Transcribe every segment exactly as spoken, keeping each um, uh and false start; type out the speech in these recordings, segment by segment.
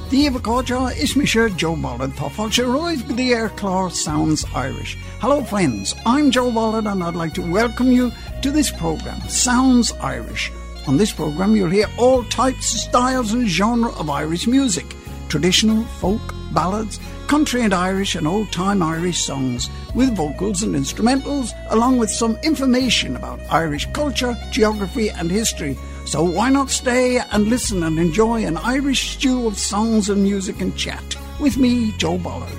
Díomh Cóide is me sure Joe Bollard Thoughtful Roy's with the air claw sounds Irish. Hello friends, I'm Joe Bollard and I'd like to welcome you to this programme, Sounds Irish. On this programme you'll hear all types, styles and genre of Irish music. Traditional, folk, ballads, country and Irish and old-time Irish songs with vocals and instrumentals, along with some information about Irish culture, geography and history. So why not stay and listen and enjoy an Irish stew of songs and music and chat with me, Joe Bollard.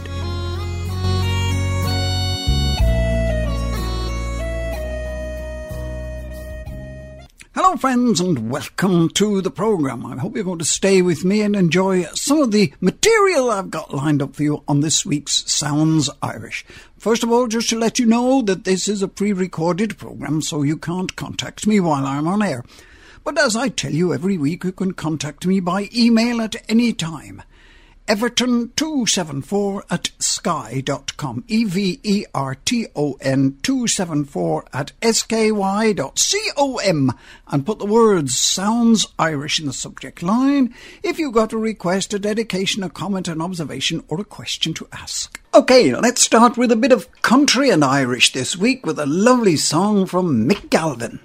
Hello friends and welcome to the programme. I hope you're going to stay with me and enjoy some of the material I've got lined up for you on this week's Sounds Irish. First of all, just to let you know that this is a pre-recorded programme, so you can't contact me while I'm on air. But as I tell you every week, you can contact me by email at any time. Everton two seven four at sky dot com. E V E R T O N two seven four at S K Y dot com. And put the words Sounds Irish in the subject line if you've got a request, a dedication, a comment, an observation or a question to ask. OK, let's start with a bit of country and Irish this week with a lovely song from Mick Galvin.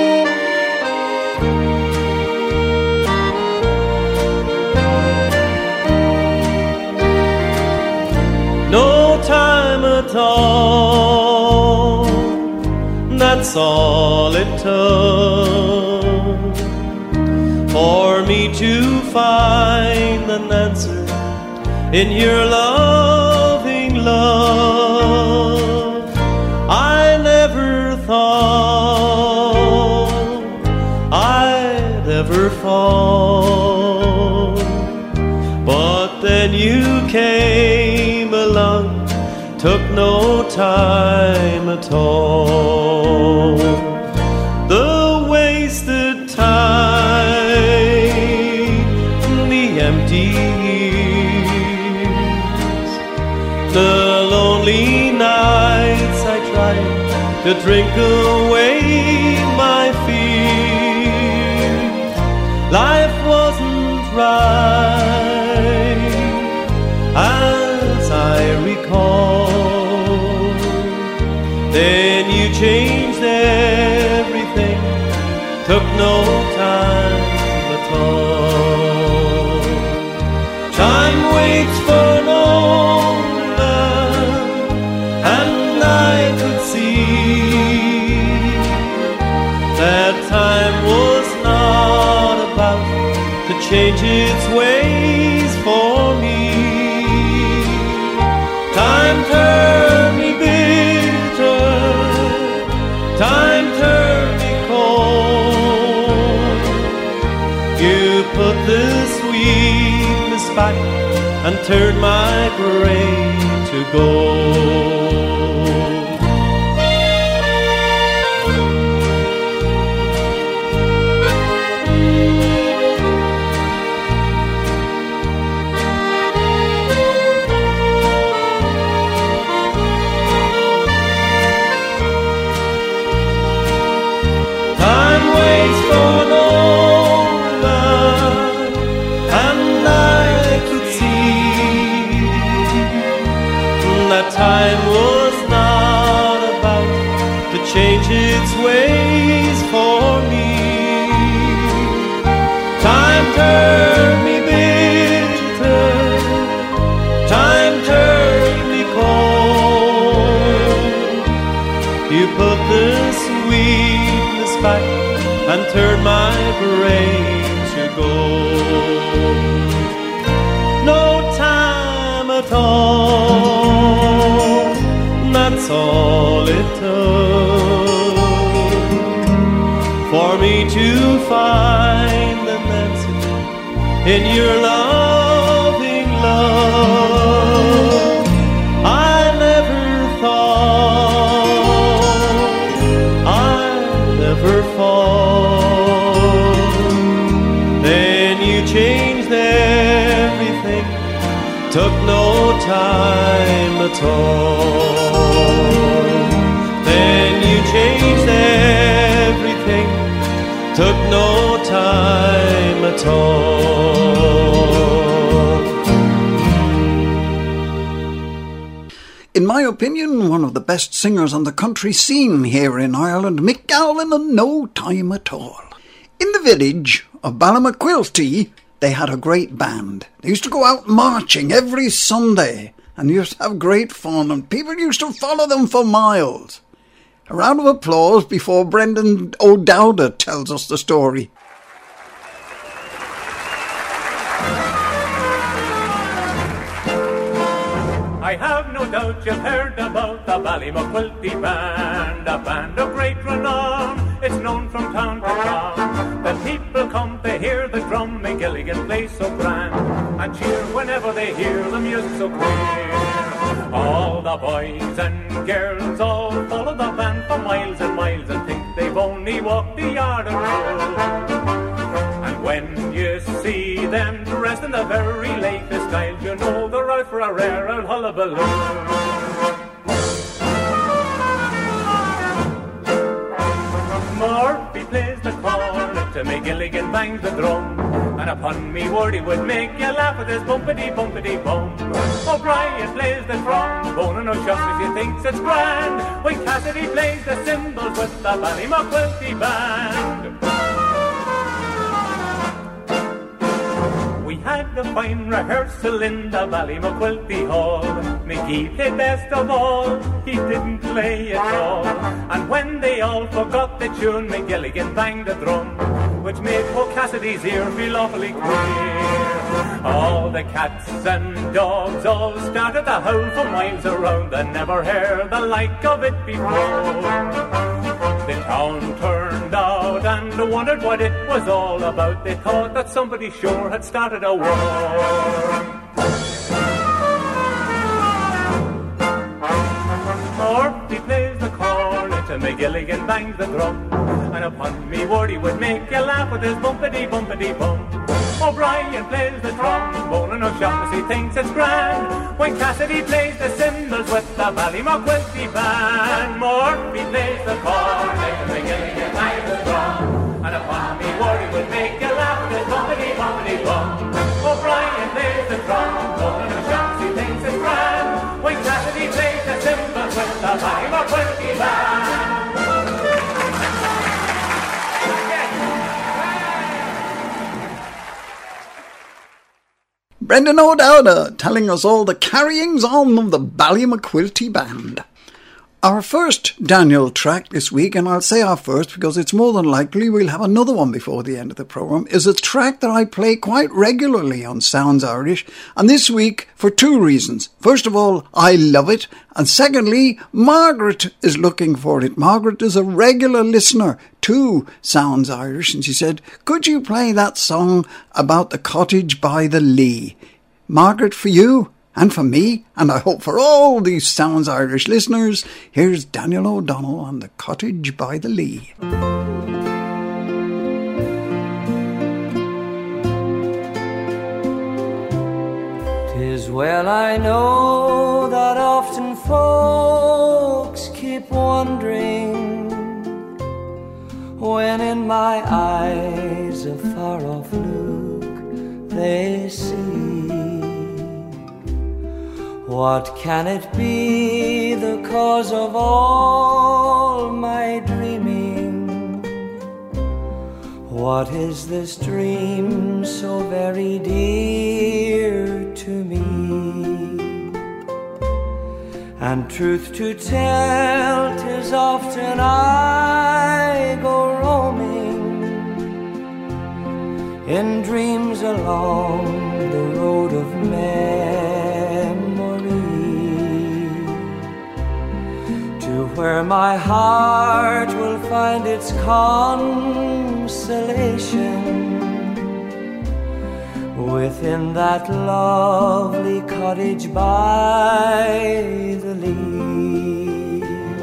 No time at all, that's all it took for me to find an answer in your loving love. I never thought I'd ever fall, but then you came along, took no time at all. The wasted time, the empty years, the lonely nights I tried to drink away my fears. Life wasn't right as I recall. Then you changed everything, took no time at all. Time waits for no man, and I could see that time was not about to change its ways for me. Time turned me bitter, time turned me cold. You put the sweetness back and turned my grey to gold. Time was not about to change its ways for me. Time turned me bitter, time turned me cold. You put the sweetness back and turned my brain to gold. No time at all, that's all it took for me to find an answer in your loving love. I never thought I'd ever fall. Then you changed everything, took no time at all. Then you changed everything, took no time at all. my opinion, one of the best singers on the country scene here in Ireland, Mick Gowlin, in no time at all. In the village of Ballymaquilty, they had a great band. They used to go out marching every Sunday and used to have great fun, and people used to follow them for miles. A round of applause before Brendan O'Dowda tells us the story. I have no doubt you've heard about the Ballymaquilty band, a band of great renown. It's known from town to town. The people come to hear the drum, make Gilligan play so grand, and cheer whenever they hear the music so clear. All the boys and girls all follow the band for miles and miles and think they've only walked the yard or two. And when you see them dressed in the very latest style, you know they're out for a rare old hullabaloo. Murphy plays the cornet to make Gilligan bang the drum, and upon me word he would make you laugh with his bumpity-bumpity-bum. O'Brien plays the trombone and O'Shaughnessy thinks it's grand, when Cassidy plays the cymbals with the Ballymaquilty band. We had a fine rehearsal in the Ballymaquilty Hall. McGee played best of all, he didn't play at all. And when they all forgot the tune, McGilligan banged the drum, which made poor Cassidy's ear feel awfully queer. All the cats and dogs all started to howl for miles around, and never heard the like of it before. The town turned out and wondered what it was all about. They thought that somebody sure had started a war. Murphy plays the cornet and McGilligan bangs the drum, and upon me word he would make you laugh with his bumpity-bumpity-bum. O'Brien plays the trombone and O'Shaughnessy thinks it's grand, when Cassidy plays the cymbals with the Ballymaquilty band. Murphy plays the cornet and McGilligan bangs the drum, and upon me word he would make you laugh with his bumpity-bumpity-bum. O'Brien plays the trombone and O'Shaughnessy thinks it's grand, when Cassidy plays the cymbals with the Ballymaquilty band. Brendan O'Dowda telling us all the carryings on of the Ballymaquilty band. Our first Daniel track this week, and I'll say our first because it's more than likely we'll have another one before the end of the programme, is a track that I play quite regularly on Sounds Irish, and this week for two reasons. First of all, I love it, and secondly, Margaret is looking for it. Margaret is a regular listener to Sounds Irish, and she said, could you play that song about the cottage by the Lee? Margaret, for you and for me, and I hope for all these Sounds Irish listeners, here's Daniel O'Donnell on the cottage by the Lee. Tis well I know that often folks keep wondering, when in my eyes a far-off look they see. What can it be, the cause of all my dreaming? What is this dream so very dear to me? And truth to tell, 'tis often I go roaming in dreams along the road of memory, to where my heart will find its consolation within that lovely cottage by the Lee.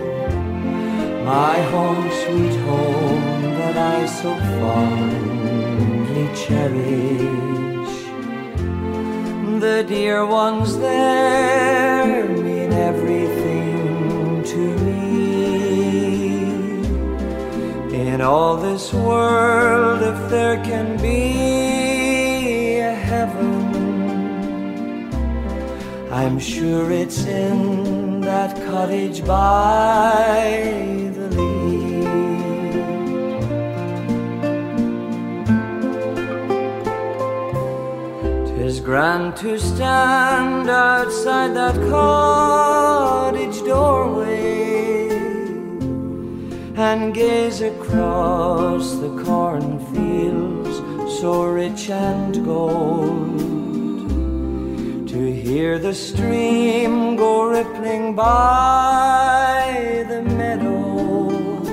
My home, sweet home, that I so fondly cherish. The dear ones there mean everything to me. In all this world, if there can be a heaven, I'm sure it's in in that cottage by the lea. 'Tis grand to stand outside that cottage doorway and gaze across the cornfields so rich and gold, to hear the stream go rippling by the meadow,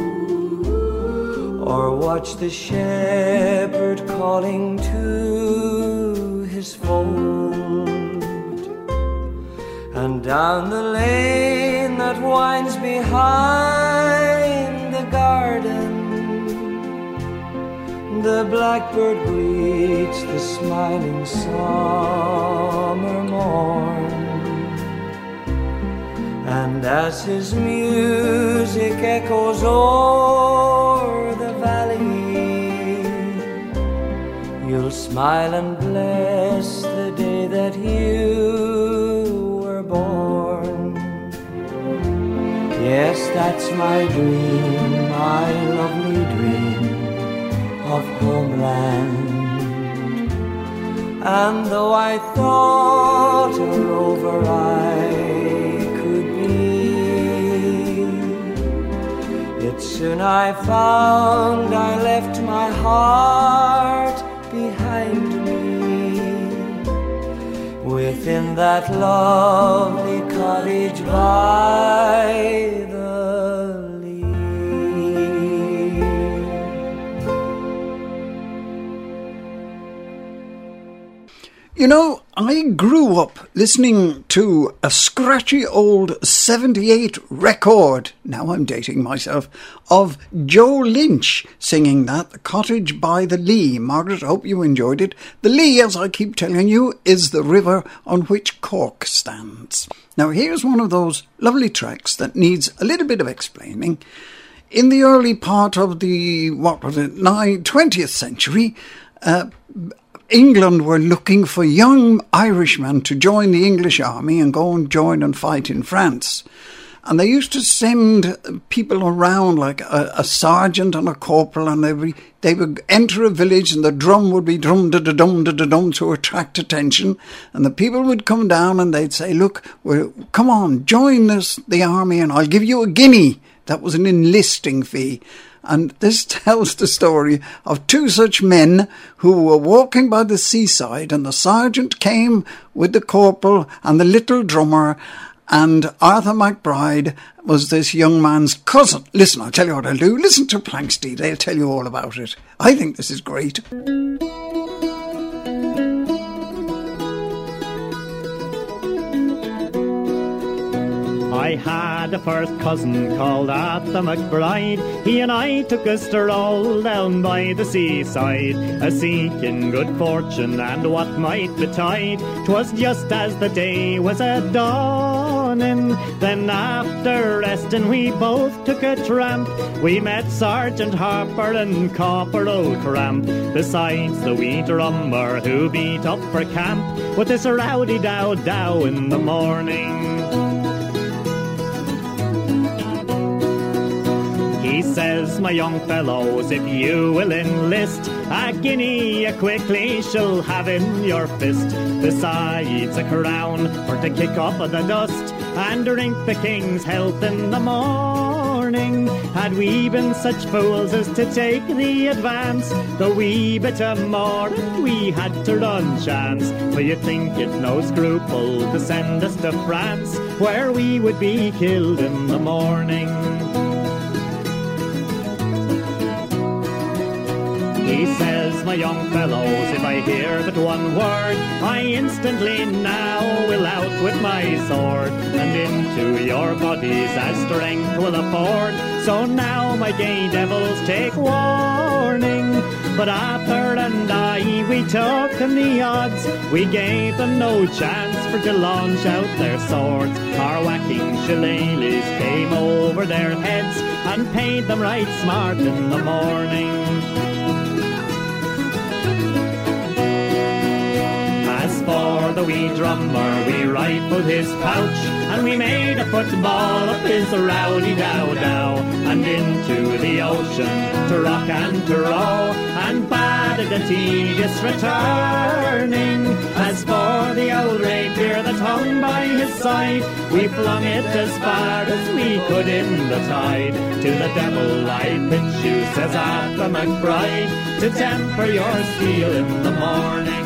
or watch the shepherd calling to his fold. And down the lane that winds behind the garden, the blackbird greets the smiling summer morn. And as his music echoes o'er the valley, you'll smile and bless the day that you were born. Yes, that's my dream, my lovely dream of homeland. And though I thought a rover I could be, yet soon I found I left my heart behind me within that lovely cottage by the You know, I grew up listening to a scratchy old seventy-eight record, now I'm dating myself, of Joe Lynch singing that, The Cottage by the Lea. Margaret, I hope you enjoyed it. The Lea, as I keep telling you, is the river on which Cork stands. Now, here's one of those lovely tracks that needs a little bit of explaining. In the early part of the, what was it, twentieth century, uh, England were looking for young Irishmen to join the English army and go and join and fight in France. And they used to send people around, like a, a sergeant and a corporal, and they would, they would enter a village and the drum would be drum-da-da-dum, da-da-dum to attract attention. And the people would come down and they'd say, look, we're, come on, join us, the army, and I'll give you a guinea. That was an enlisting fee. And this tells the story of two such men who were walking by the seaside, and the sergeant came with the corporal and the little drummer, and Arthur MacBride was this young man's cousin. Listen, I'll tell you what I'll do. Listen to Planksty, they'll tell you all about it. I think this is great. I had a first cousin called Arthur MacBride. He and I took a stroll down by the seaside, a seeking good fortune and what might betide. 'Twas just as the day was a dawning, then after resting we both took a tramp. We met Sergeant Harper and Corporal Cramp, besides the wee drummer who beat up for camp with this rowdy dow dow in the morning. He says, my young fellows, if you will enlist, a guinea you quickly shall have in your fist, besides a crown for to kick up the dust and drink the king's health in the morning. Had we been such fools as to take the advance, the wee bit of more and we had to run chance, for you'd think it no scruple to send us to France, where we would be killed in the morning. He says, my young fellows, if I hear but one word, I instantly now will out with my sword, and into your bodies as strength will afford. So now, my gay devils, take warning. But Arthur and I, we took them the odds. We gave them no chance for to launch out their swords. Our whacking shillelaghs came over their heads and paid them right smart in the morning. For the wee drummer, we rifled his pouch, and we made a football of his rowdy dow dow, and into the ocean to rock and to row, and bad the tedious returning. As for the old rapier that hung by his side, we flung it as far as we could in the tide. To the devil I pitch you, says Arthur McBride, to temper your steel in the morning.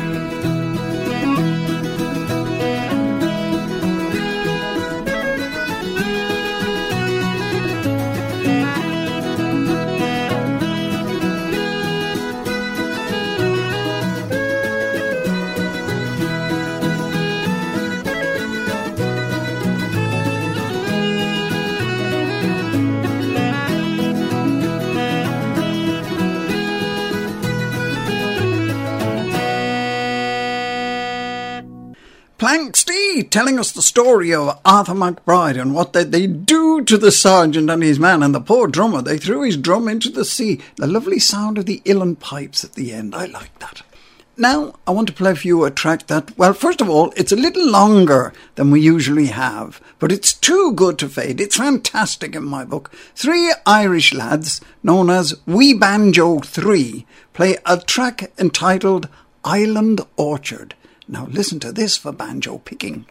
Planxty telling us the story of Arthur McBride and what did they do to the sergeant and his man, and the poor drummer, they threw his drum into the sea. The lovely sound of the uilleann pipes at the end, I like that. Now I want to play for you a track that, well, first of all, it's a little longer than we usually have, but it's too good to fade. It's fantastic in my book. Three Irish lads known as Wee Banjo Three play a track entitled Island Orchard. Now listen to this for banjo picking.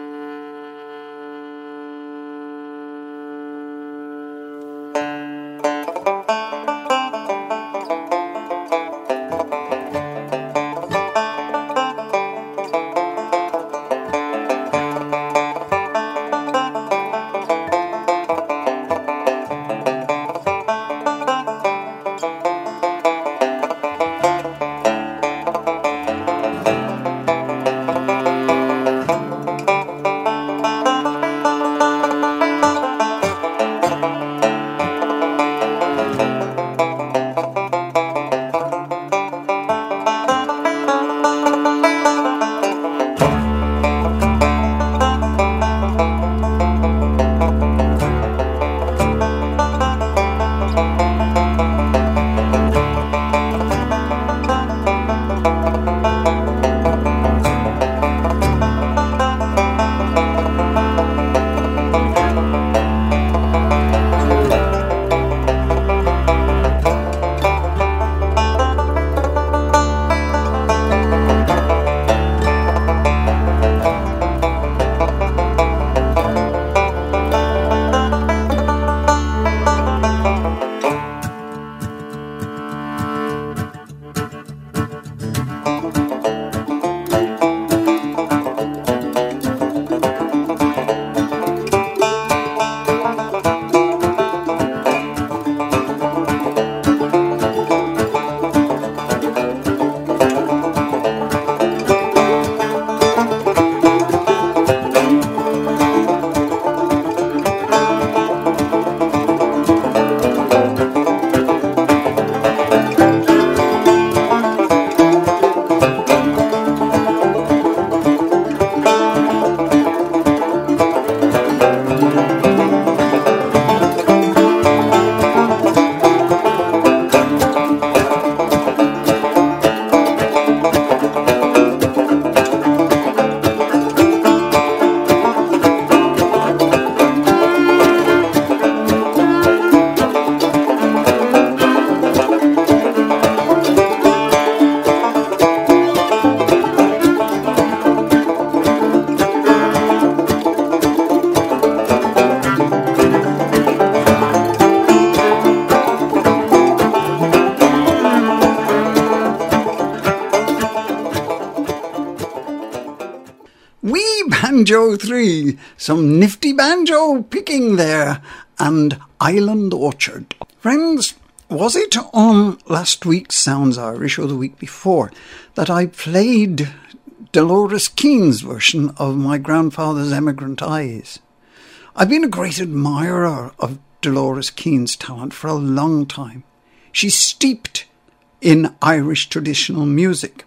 Banjo Three, some nifty banjo picking there, and Island Orchard. Friends, was it on last week's Sounds Irish or the week before that I played Dolores Keane's version of My Grandfather's Emigrant Eyes? I've been a great admirer of Dolores Keane's talent for a long time. She's steeped in Irish traditional music.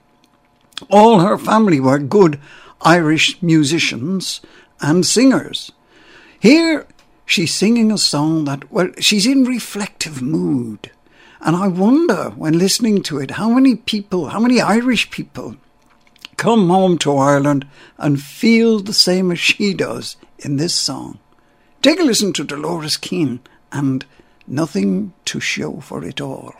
All her family were good Irish musicians and singers. Here she's singing a song that, well, she's in reflective mood. And I wonder, when listening to it, how many people, how many Irish people come home to Ireland and feel the same as she does in this song. Take a listen to Dolores Keane and Nothing to Show for It All.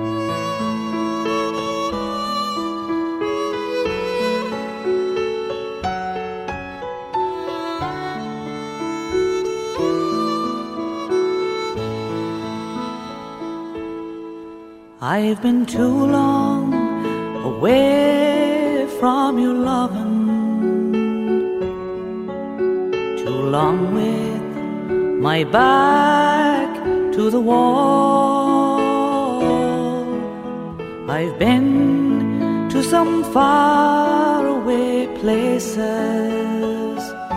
I've been too long away from your lovin', too long with my back to the wall. I've been to some faraway places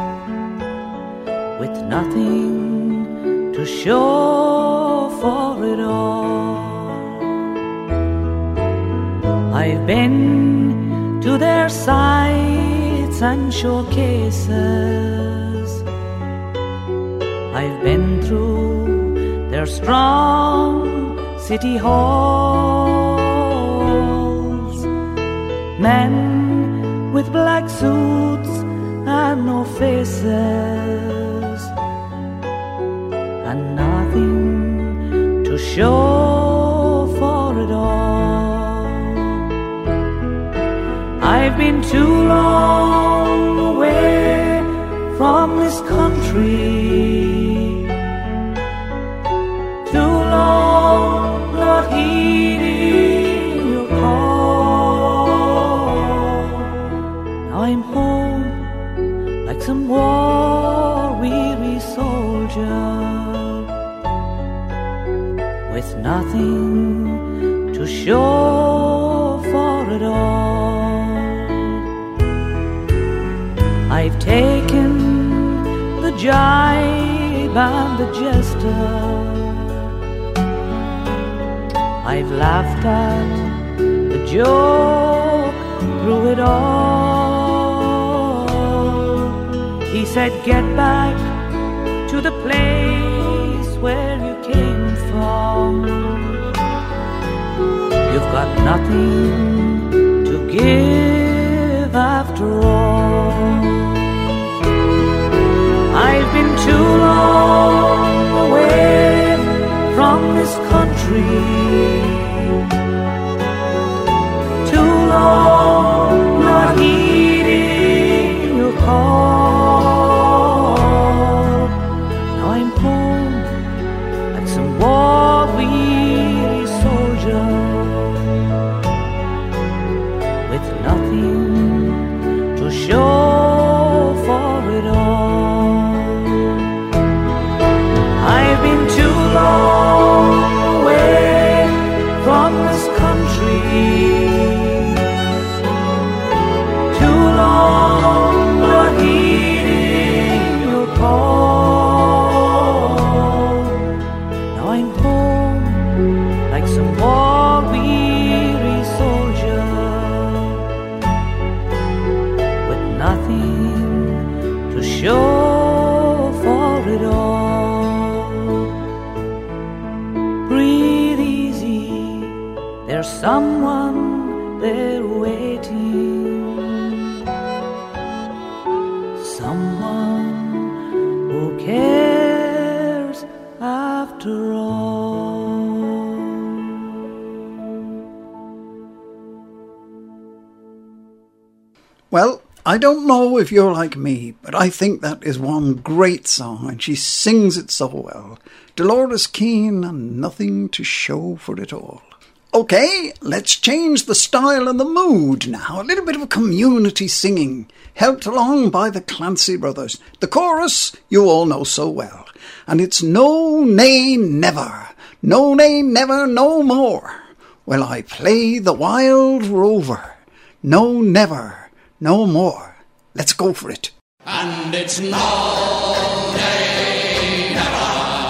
with nothing to show for it all. I've been to their sites and showcases. I've been through their strong city halls. Men with black suits and no faces, and nothing to show for it all. I've been too long away from this country, too long not heeding your call. Now I'm home like some war-weary soldier, with nothing to show for it all. I've taken the jibe and the jester, I've laughed at the joke through it all. He said, get back to the place where you came from. You've got nothing to give after all. I've been too long away from this country, too long not heeding your call. Now I'm home like some war-weary soldier, with nothing to show for it all. I've been too long away from this country, too long not heeding your call. Now I'm home like some war-weary soldier, with nothing to show for it all. Breathe easy, there's someone there waiting, someone who cares after all. Well, I don't know if you're like me, but I think that is one great song, and she sings it so well. Dolores Keane and Nothing to Show for It All. Okay, let's change the style and the mood now. A little bit of community singing, helped along by the Clancy Brothers. The chorus you all know so well, and it's No, Nay, Never, No, Nay, Never, No More. Well, I play the wild rover, No, never, no more. Let's go for it. And it's no, nay, never.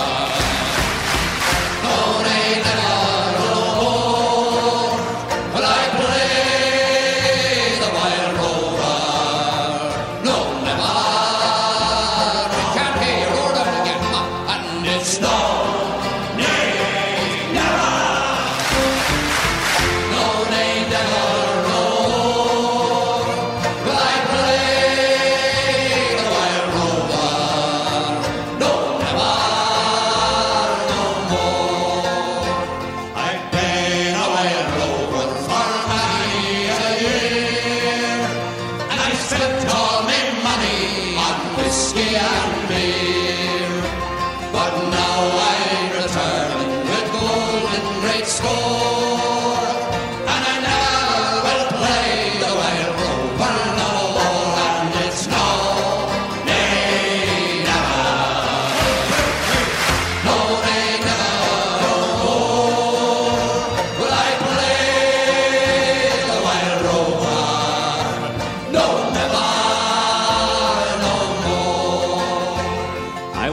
No, nay, never, no more. Will I play the wild rover? No, never. We can't hear roar again. And it's no, nay, never. No, nay, never, no more.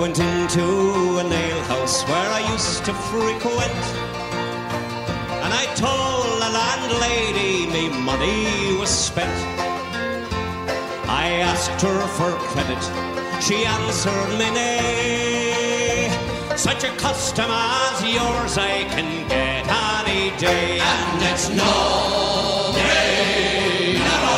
went into an alehouse where I used to frequent, and I told the landlady me money was spent. I asked her for credit, she answered me nay. Such a custom as yours I can get any day, and it's no, nay, never.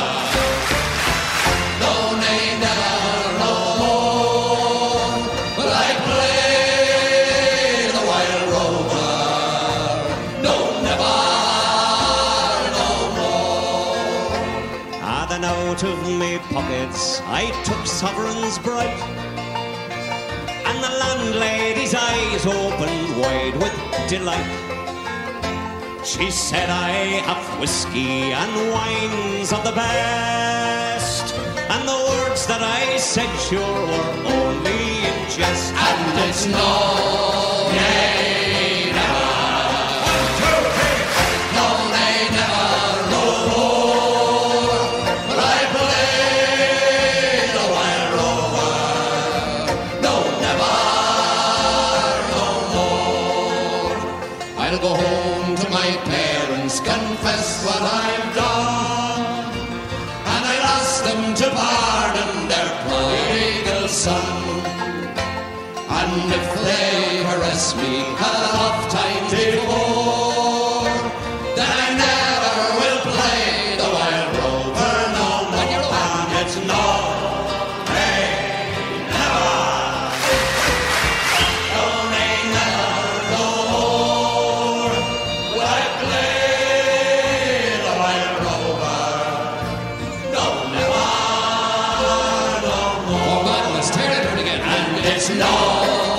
No, nay, never, no more will I play the wild rover. No, never, no more. Ah, then out of me pockets I took sovereigns bright, and the landlady's eyes opened wide with delight. She said, I have whiskey and wines of the best, and the words that I said sure were only in jest, and it's no, nay, never. One, two, three. No, nay, never, no more will I play the wild rover. No, never, no more. I'll go home to my parents, confess what I've done, and I'll ask them to pardon their prodigal son. And if they harass me enough times before, then I never will play the wild rover no more. And it's no, nay, never. No, nay, never, no more will I play the wild rover. No, never, no more. Oh God, let's tear it out again. And it's no.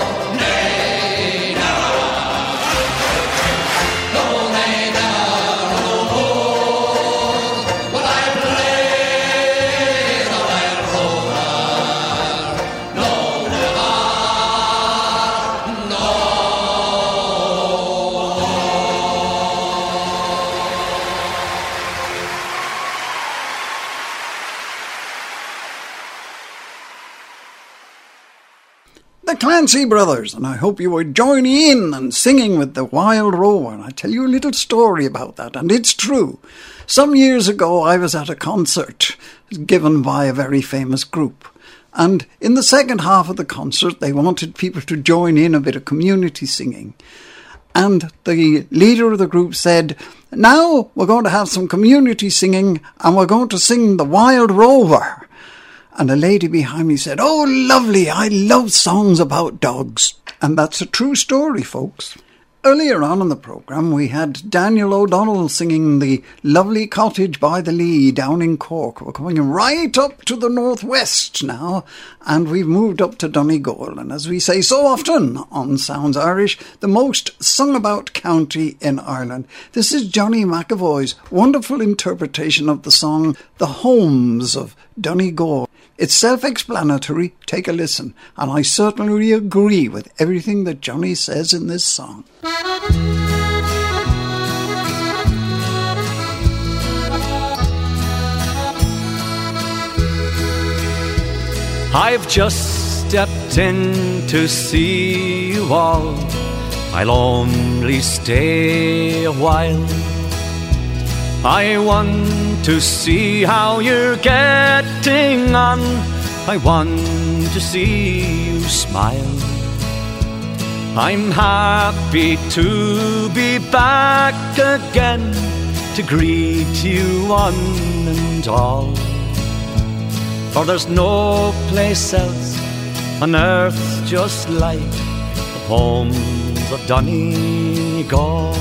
The Clancy Brothers, and I hope you were joining in and singing with the Wild Rover. And I tell you a little story about that, and it's true. Some years ago I was at a concert given by a very famous group, and in the second half of the concert they wanted people to join in a bit of community singing. And the leader of the group said, now we're going to have some community singing, and we're going to sing the Wild Rover. And a lady behind me said, oh, lovely, I love songs about dogs. And that's a true story, folks. Earlier on in the programme, we had Daniel O'Donnell singing the lovely Cottage by the Lee down in Cork. We're coming right up to the northwest now, and we've moved up to Donegal. And as we say so often on Sounds Irish, the most sung about county in Ireland. This is Johnny McAvoy's wonderful interpretation of the song The Homes of Donegal. It's self-explanatory, take a listen, and I certainly agree with everything that Johnny says in this song. I've just stepped in to see you all, I'll only stay a while. I want to see how you're getting on, I want to see you smile. I'm happy to be back again to greet you one and all. For there's no place else on earth just like the homes of Donegal.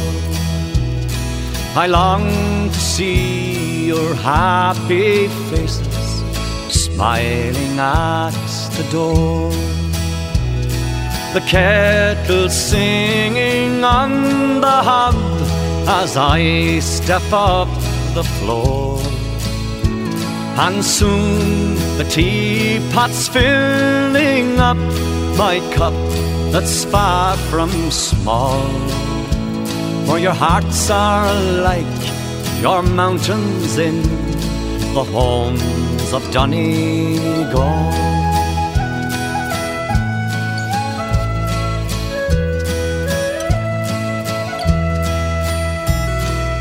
I long to see your happy faces smiling at the door. The kettle singing on the hob as I step up the floor. And soon the teapot's filling up my cup that's far from small. For your hearts are like your mountains in the homes of Donegal.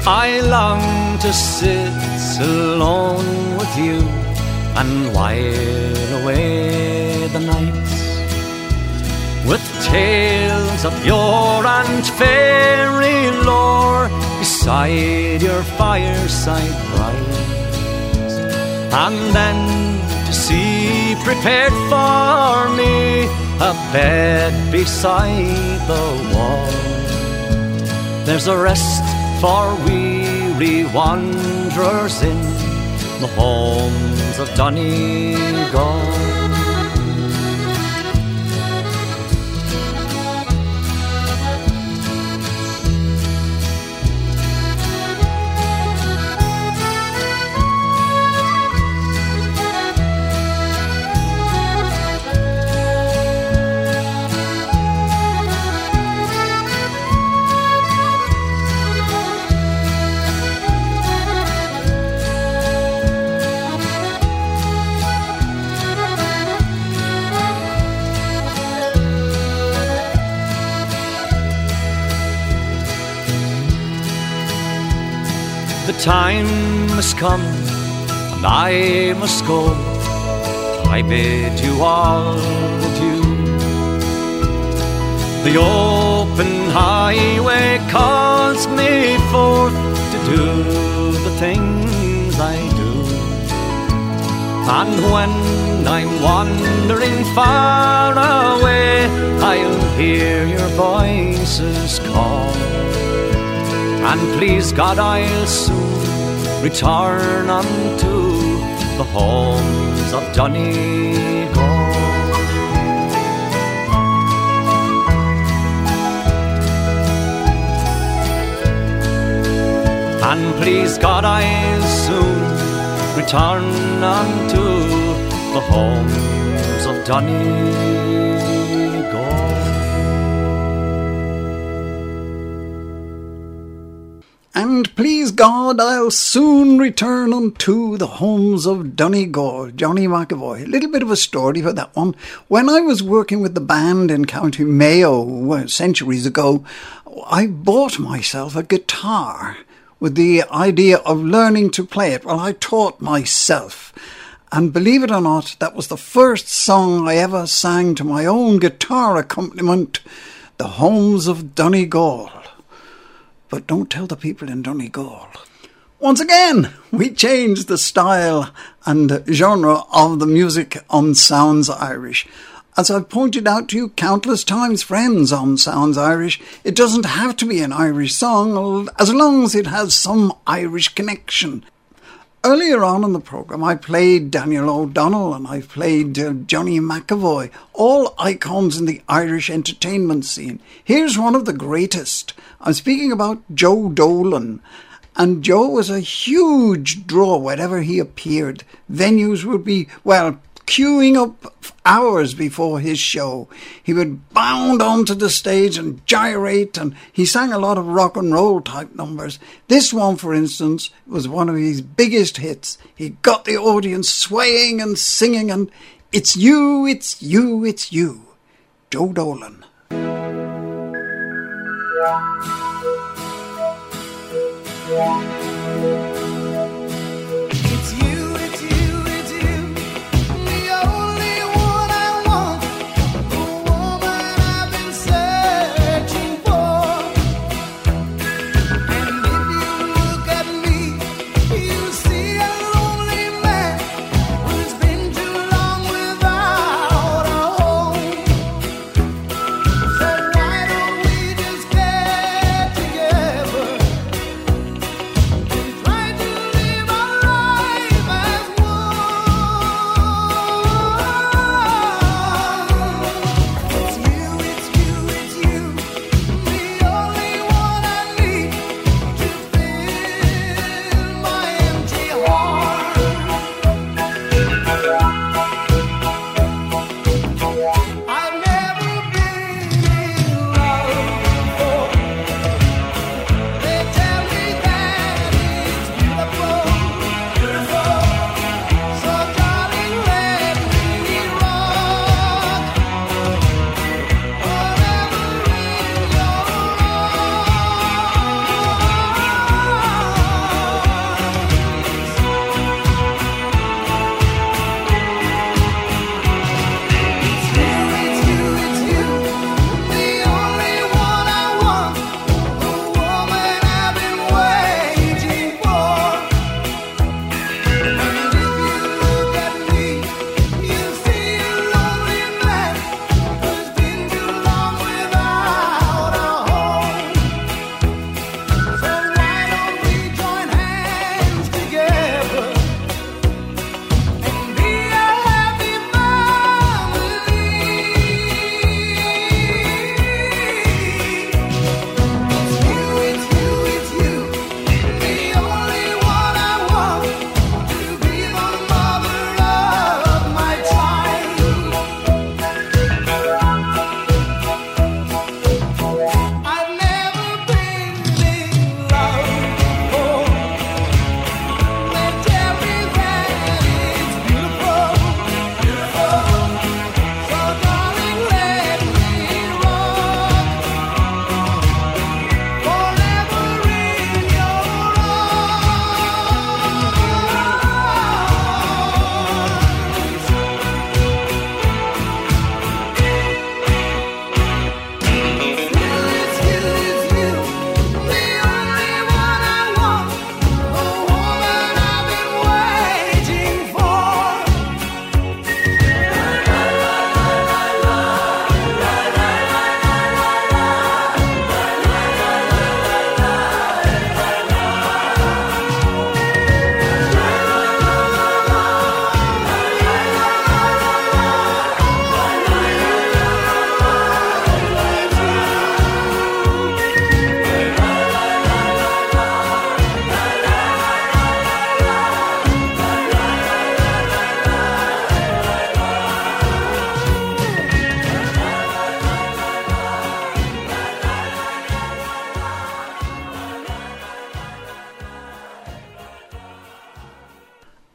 I long to sit alone with you and while away the nights with tales of yore and fairy lore beside your fireside bright, and then to see prepared for me a bed beside the wall. There's a rest for weary wanderers in the homes of Donegal. The time has come and I must go. I bid you all adieu. The open highway calls me forth to do the things I do. And when I'm wandering far away, I'll hear your voices call. And please God, I'll soon return unto the homes of Donegal. And please God, I'll soon return unto the homes of Donegal. And please God, I'll soon return unto the homes of Donegal. Johnny McAvoy. A little bit of a story for that one. When I was working with the band in County Mayo well, centuries ago, I bought myself a guitar with the idea of learning to play it. Well, I taught myself. And believe it or not, that was the first song I ever sang to my own guitar accompaniment, The Homes of Donegal. But don't tell the people in Donegal. Once again, we changed the style and genre of the music on Sounds Irish. As I've pointed out to you countless times, friends, on Sounds Irish, it doesn't have to be an Irish song as long as it has some Irish connection. Earlier on in the programme, I played Daniel O'Donnell and I played uh, Johnny McAvoy, all icons in the Irish entertainment scene. Here's one of the greatest. I'm speaking about Joe Dolan. And Joe was a huge draw wherever he appeared. Venues would be, well, queuing up hours before his show. He would bound onto the stage and gyrate, and he sang a lot of rock and roll type numbers. This one, for instance, was one of his biggest hits. He got the audience swaying and singing, and it's you, it's you, it's you. Joe Dolan. It's you, it's you, it's you, the only one I want, the woman I've been searching for. And if you look at me, you see a lonely man who's been too long without a home. So why don't we just get together?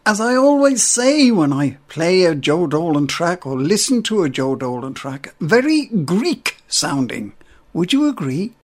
as I always say when I play a Joe Dolan track or listen to a Joe Dolan track, very Greek sounding. Would you agree?